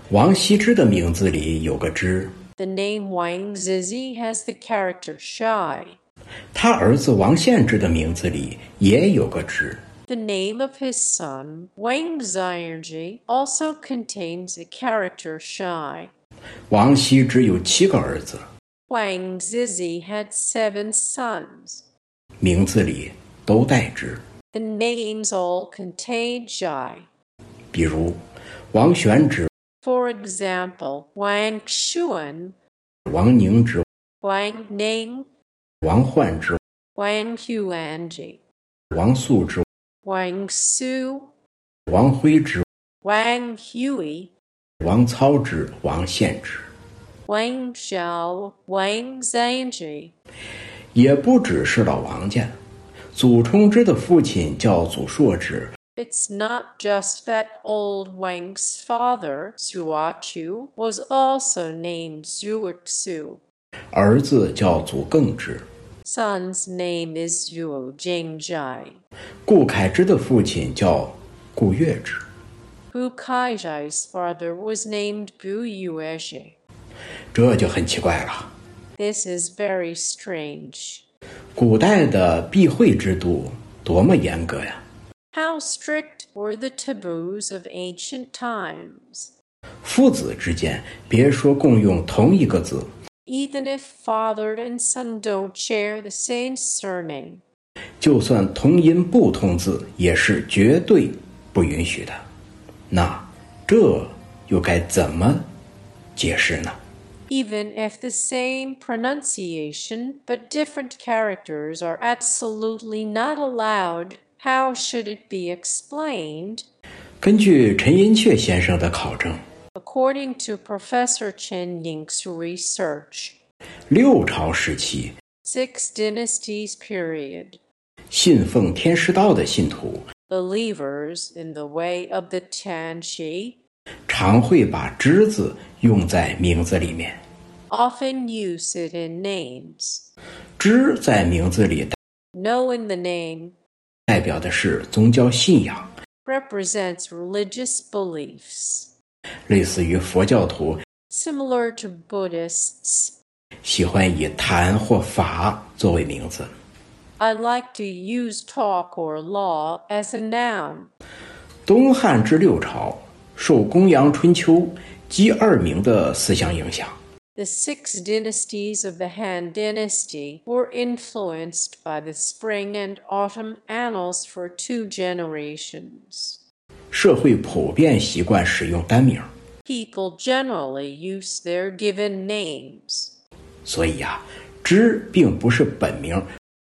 王羲之的名字里有个之， The name Wang Zizi has the character shy. 他儿子王献之的名字里也有个之。 The name of his son, Wang Ziyangji, also contains the character shy. 王羲之有7个儿子， Wang Zizi had 7 sons. 名字里都带之。 The names all contain zhi. 比如王玄之、 For example, Wang Xuan, 王凝之、 Wang Ning, 王焕之、 Wang Huanji, 王素之、 Wang Su, 王徽之、 Wang Hui, 王操之、王献之。 Wang Zhao, Wang Ziyangji. 也不只是老王家，祖冲之的父亲叫祖硕之， It's not just that old Wang's father, Zuochu, was also named Zuoxu. 儿子叫祖更之。 Son's name is Zuo Jingjai. 顾恺之的父亲叫顾月之。 Bu Kaizhai's father was named Bu Yuezhi. 这就很奇怪了。 This is very strange. 古代的避讳制度多么严格呀！ How strict were the taboos of ancient times? 父子之间别说共用同一个字， Even if father and son don't share the same surname, 就算同音不同字也是绝对不允许的。那这又该怎么解释呢？ even if the same pronunciation but different characters are absolutely not allowed, how should it be explained? 根据陈寅恪先生的考证， According to Professor Chen Ying's research, 六朝时期 6 dynasties period, 信奉天师道的信徒 believers in the way of the Tianxi 常会把之字用在名字里面。 often use it in names. 之在名字里 No in the name 代表的是宗教信仰， represents religious beliefs. 类似于佛教徒 Similar to Buddhists, 喜欢以坛或法作为名字。 I like to use talk or law as a noun. 东汉至六朝受公羊春秋姬二名的思想影响， The 6 dynasties of the Han Dynasty were influenced by the spring and autumn annals for 2 generations. 社会普遍习惯使用单名， People generally use their given names. 所以之并不是本名，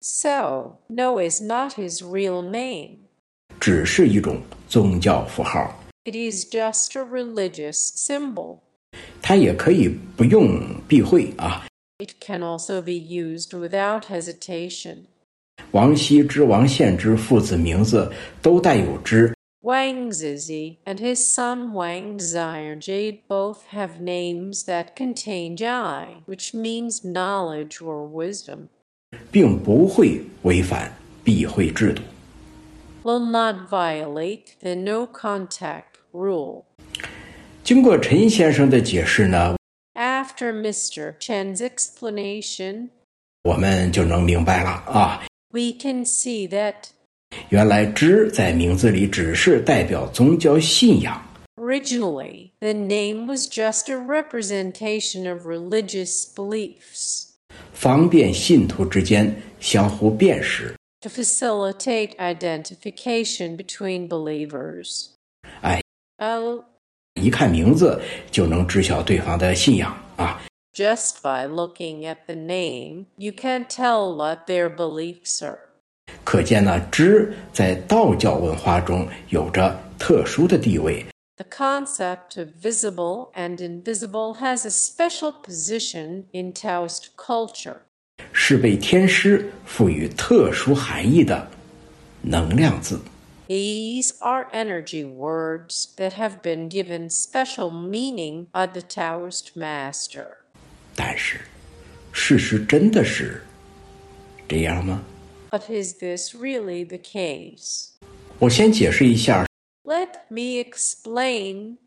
So, no is not his real name. 只是一种宗教符号。 It is just a religious symbol. 它也可以不用避讳啊。 It can also be used without hesitation. 王羲之、王献之父子名字都带有之， Wang Zizi and his son Wang Ziyangji both have names that contain Jai, which means knowledge or wisdom. 并不会违反避讳制度。 Will not violate the no contact rule. 经过陈先生的解释呢， After Mr. Chen's explanation, 我们就能明白了啊， we can see that 原来之在名字里只是代表宗教信仰， originally the name was just a representation of religious beliefs 方便信徒之间相互辨识。 to facilitate identification between believers. 哎， Oh, 一看名字就能知晓对方的信仰啊。 just by looking at the name, you can tell what their beliefs are. 可见呢，之在道教文化中有着特殊的地位。 The concept of visible and invisible has a special position in Taoist culture. 是被天师赋予特殊含义的能量字。 These are energy words that have been given special meaning by the Taoist master. 但是，事实真的是这样吗？ But is this really the case? 我先解释一下， Let me explain.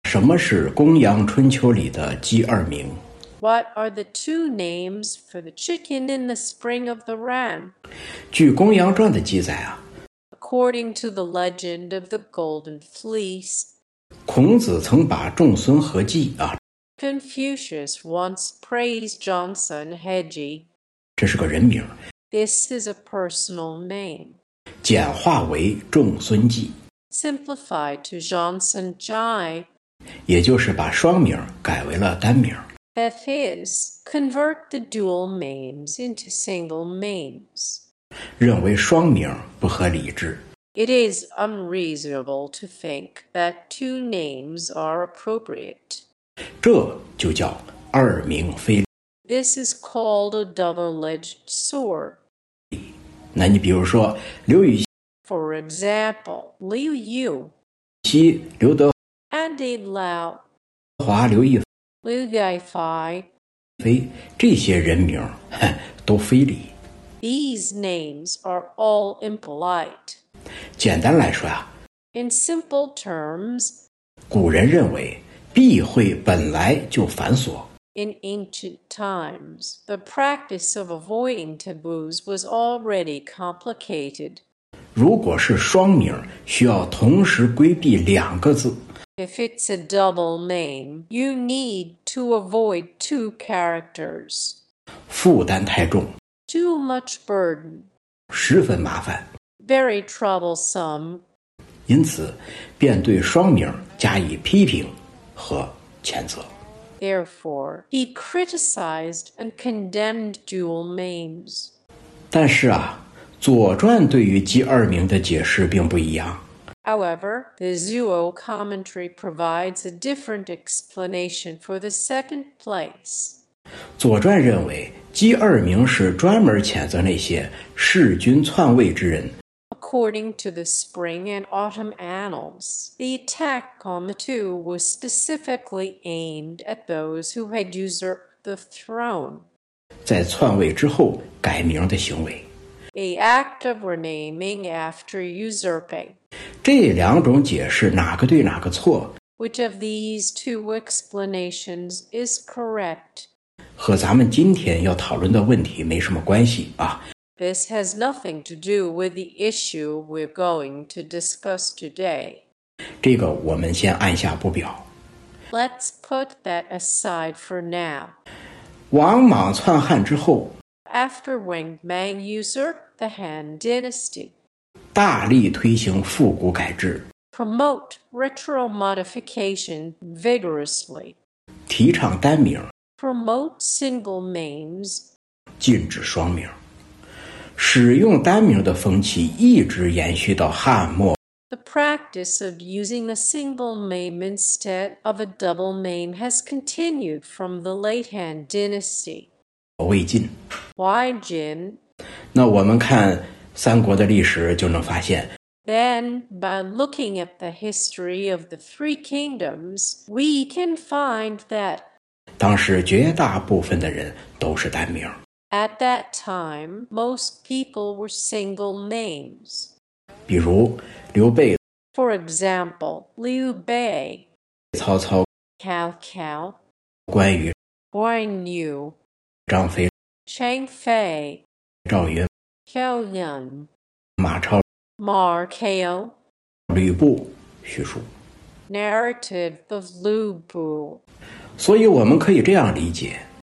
什么是公羊春秋里的鸡二名？ What are the two names for the chicken in the spring of the ram? 据《公羊传》的记载啊， According to the legend of the Golden Fleece, 孔子曾把仲孙和季啊， Confucius once praised Johnson Heji. 这是个人名， This is a personal name, 简化为仲孙季， simplified to Johnson Jai. 也就是把双名改为了单名。 That is, convert the dual names into single names. 认为双名不合理智， It is unreasonable to think that two names are appropriate. 这就叫二名非。 This is called a double-edged sword. 那你比如说刘禹 For example, Liu Yu, 锡、刘德 Andy Lau, 华、刘亦 Liu Gaifai. 菲这些人名都非礼。 These names are all impolite. 简单来说啊， In simple terms, 古人认为避讳本来就繁琐， in ancient times, the practice of avoiding taboos was already complicated. 如果是双名，需要同时规避两个字， If it's a double name, you need to avoid two characters. 负担太重， Too much burden, 十分麻烦。 very troublesome. 因此，便对双名加以批评和谴责。 Therefore, he criticized and condemned dual names. 但是啊，《左传》对于鸡二名的解释并不一样。 However, the Zuo commentary provides a different explanation for the second place. 《左传》认为，鸡二名是专门谴责那些弑君篡位之人， According to the Spring and Autumn Annals, the attack on the two was specifically aimed at those who had usurped the throne. 在篡位之后改名的行为。 The act of renaming after usurping. 这两种解释哪个对哪个错， Which of these two explanations is correct? 和咱们今天要讨论的问题没什么关系啊。 This has nothing to do with the issue we're going to discuss today. 这个我们先按下不表。 Let's put that aside for now. 王莽篡汉之后， After Wang Mang usurped the Han dynasty, 大力推行复古改制， promote ritual modification vigorously, 提倡单名， promote single names, 禁止双名。使用单名的风气一直延续到汉末 The practice of using a single name instead of a double name has continued from the late Han dynasty. 魏晋。 Why, Jin? 那我们看三国的历史就能发现， Then, by looking at the history of the three kingdoms, we can find that 当时绝大部分的人都是单名。 at that time, most people were single names. 比如刘备、 For example, Liu Bei, 曹操、 Cao Cao, 关羽、 Guan Yu, 张飞、 Chang Fei, 赵云、 Qiao Yan, 马超、 Ma Kao, 吕布、许褚。 narrative of Lu Bu. 所以我们可以这样理解：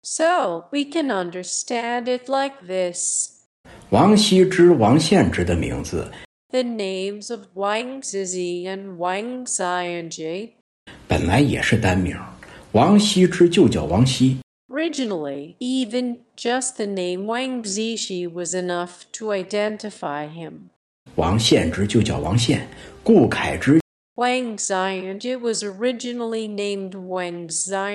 So, we can understand it like this. 王羲之、王献之的名字 The names of Wang Zizi and Wang Xianji 本来也是单名，王羲之就叫王羲， originally, even just the name Wang Zishi was enough to identify him. 王献之就叫王献，顾恺之 Wang Xianji was originally named Wang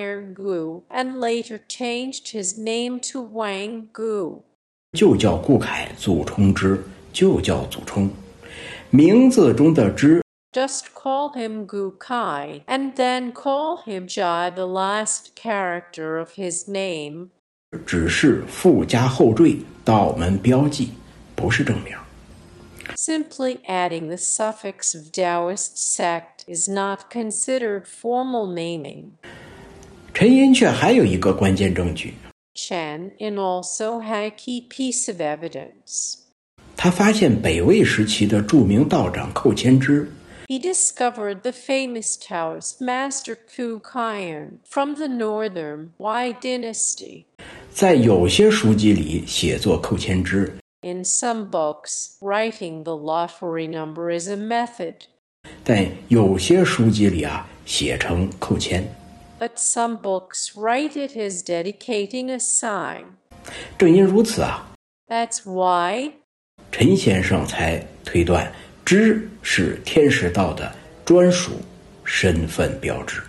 Xiangu and later changed his name to Wang Gu. 就叫顾恺，祖冲之就叫祖冲，名字中的之 Just call him Gu Kai and then call him Jai, the last character of his name. 只是附加后缀，道门标记，不是正名。 Simply adding the suffix of Taoist sect is not considered formal naming. 陈寅恪还有一个关键证据， Chen in also had a key piece of evidence. 他发现北魏时期的著名道长寇谦之 He discovered the famous Taoist master Ku Kaiyan from the northern Wei dynasty. 在有些书籍里写作寇谦之， In some books, writing the lottery number is a method, 但有些书籍里写成寇谦。 but some books write it as dedicating a sign. 正因如此 That's why 陈先生才推断之是天师道的专属身份标志。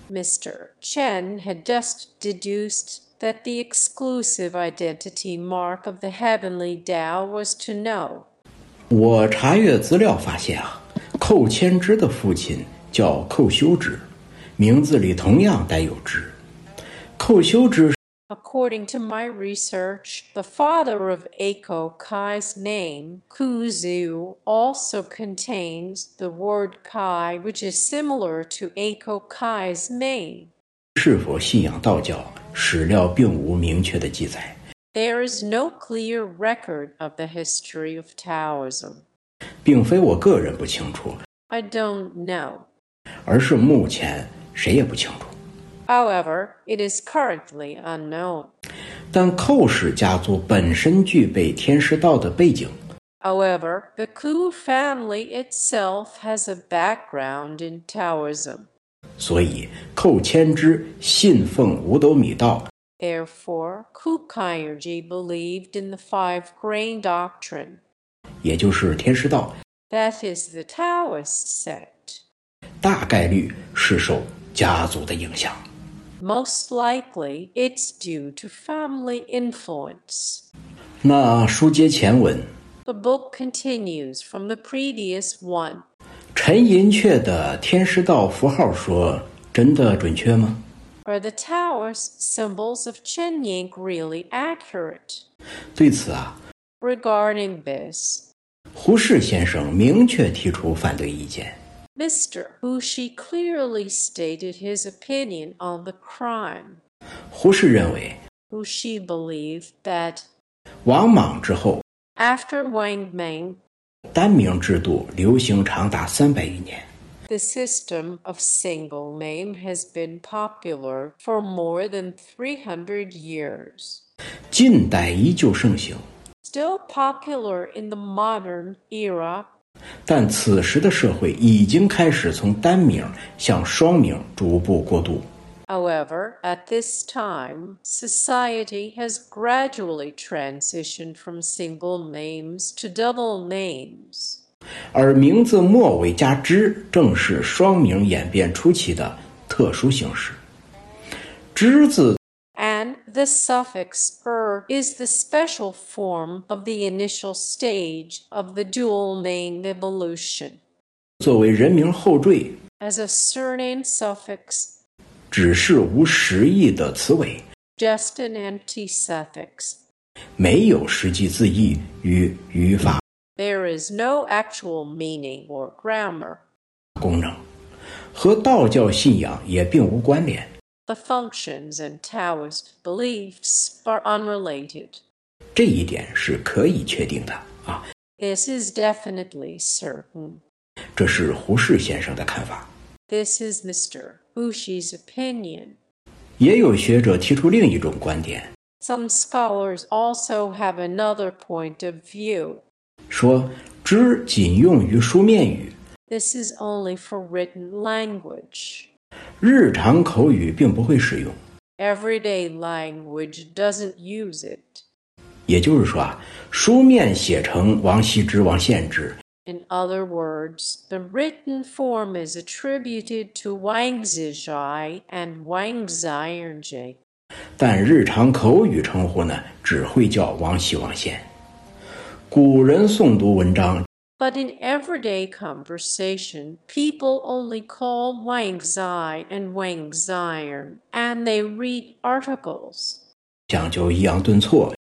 Mr. Chen had just deduced that the exclusive identity mark of the heavenly Tao was to know. 我查阅资料发现寇谦之的父亲叫寇修之，名字里同样带有之。寇修之 According to my research, the father of Eiko Kai's name, Kuzu, also contains the word Kai, which is similar to Eiko Kai's name. 是否信仰道教，史料并无明确的记载。 There is no clear record of the history of Taoism. 并非我个人不清楚， I don't know. 而是目前谁也不清楚。 However, it is currently unknown. 但寇氏家族本身具备天师道的背景， However, the Ku family itself has a background in Taoism. 所以寇谦之信奉五斗米道， Therefore, Ku Kainerji believed in the five grain doctrine. 也就是天师道， That is the Taoist sect. 大概率是受家族的影响。 Most likely, it's due to family influence. 那书接前文， The book continues from the previous one. 陈寅恪的天师道符号说真的准确吗？ Are the Taoist symbols of Chenying really accurate? 对此 Regarding this, 胡适先生明确提出反对意见。 Mr. Hushi clearly stated his opinion on the crime. 胡适认为， Hushi believed that 王莽之后， after Wang Ming, 单名制度流行长达300余年。 the system of single name has been popular for more than 300 years. 近代依旧盛行， Still popular in the modern era, 但此时的社会已经开始从单名向双名逐步过渡。 however, at this time, society has gradually transitioned from single names to double names. 而名字末尾加之，正是双名演变初期的特殊形式。之字 And the suffix is the special form of the initial stage of the dual name evolution. 作为人名后缀， As a surname suffix, 只是无实义的词尾， just an empty suffix. 没有实际字义与语法 There is no actual meaning or grammar. 功能，和道教信仰也并无关联。 The functions and Taoist beliefs are unrelated. 这一点是可以确定的 This is definitely certain. 这是胡适先生的看法。 This is Mr. Hushi's opinion. 也有学者提出另一种观点， Some scholars also have another point of view. 说之仅用于书面语， This is only for written language. 日常口语并不会使用。 Everyday language doesn't use it. 也就是说书面写成王羲之、王献之， In other words, the written form is attributed to Wang Zizhai and Wang Ziyernji. 但日常口语称呼呢，只会叫王羲、王献。古人诵读文章， But in everyday conversation, people only call Wang Zai and Wang Ziyern, and they read articles. 讲究抑扬顿挫，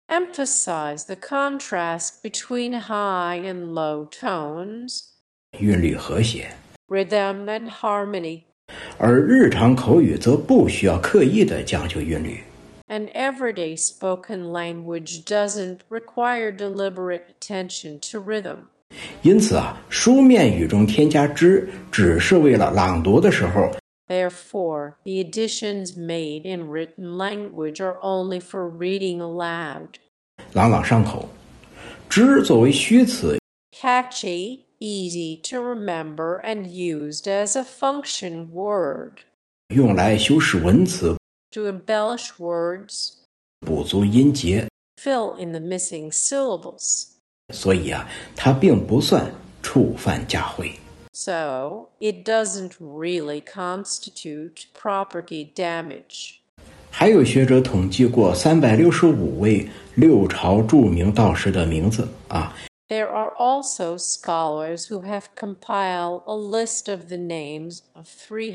emphasize the contrast between high and low tones, 韵律和谐。 rhythm and harmony, 而日常口语则不需要刻意的讲究韵律。 and everyday spoken language doesn't require deliberate attention to rhythm. 因此书面语中添加之只是为了朗读的时候， Therefore, the additions made in written language are only for reading aloud. 朗朗上口。之作为虚词， Catchy, easy to remember, and used as a function word. 用来修饰文词， To embellish words, 补足音节， fill in the missing syllables. 所以它并不算触犯家徽。 So, it doesn't really constitute property damage. 还有学者统计过365位六朝著名道士的名字 There are also scholars who have compiled a list of the names of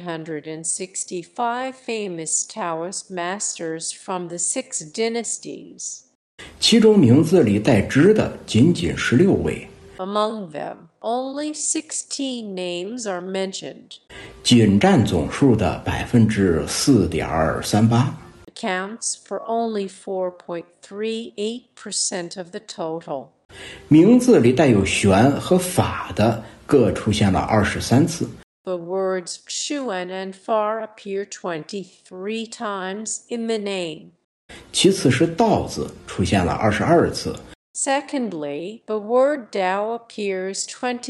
365 famous Taoist masters from the 6 dynasties. 其中名字里带之的仅仅16位， Among them, only 16 names are mentioned, 仅占总数的4.38%。 accounts for only 4.38% of the total. 名字里带有玄和法的各出现了23次。 The words Xuan and Far appear 23 times in the name. 其次是道字出现了22次。 Secondly, the word Tao appears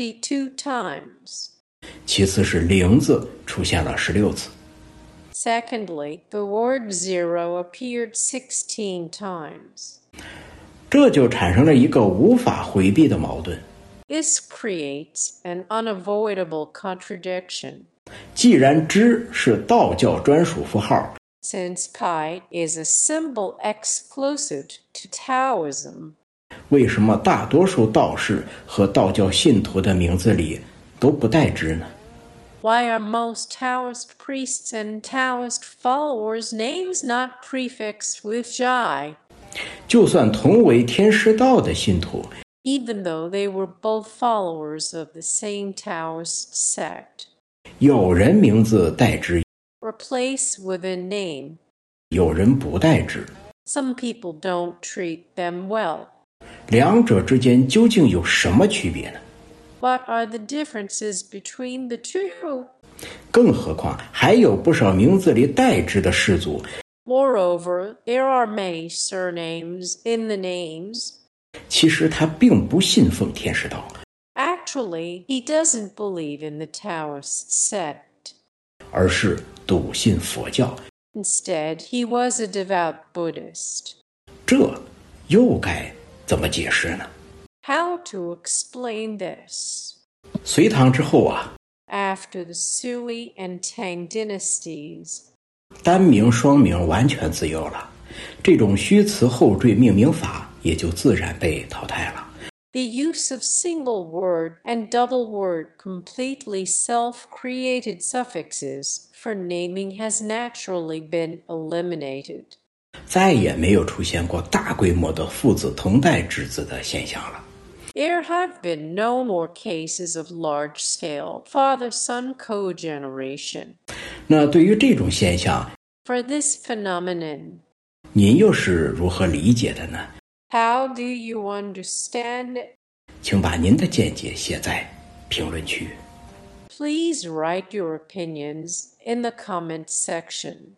22 times. 其次是灵字出现了16次。 Secondly, the word Zero appeared 16 times. 这就产生了一个无法回避的矛盾。 This creates an unavoidable contradiction. 既然之是道教专属符号， Since Pi is a symbol exclusive to Taoism, 为什么大多数道士和道教信徒的名字里都不带之呢？ why are most Taoist priests and Taoist followers' names not prefixed with Zhai, 就算同为天师道的信徒， even though they were both followers of the same Taoist sect? 有人名字带之， Replace with a name. 有人不带之， Some people don't treat them well. 两者之间究竟有什么区别呢？ What are the differences between the two? 更何况还有不少名字里带之的氏族， Moreover, there are many surnames in the names. 其实他并不信奉天师道， Actually, he doesn't believe in the Taoist sect. 而是笃信佛教。 Instead, he was a devout Buddhist. 这又该怎么解释呢？ How to explain this? 隋唐之后 After the Sui and Tang dynasties, 单名双名完全自由了，这种虚词后缀命名法也就自然被淘汰了。 the use of single word and double word completely self-created suffixes for naming has naturally been eliminated. 再也没有出现过大规模的父子同代之字的现象了。 There have been no more cases of large-scale father-son cogeneration. 那对于这种现象， For this phenomenon, 您又是如何理解的呢？ how do you understand it? 请把您的见解写在评论区。 Please write your opinions in the comments section.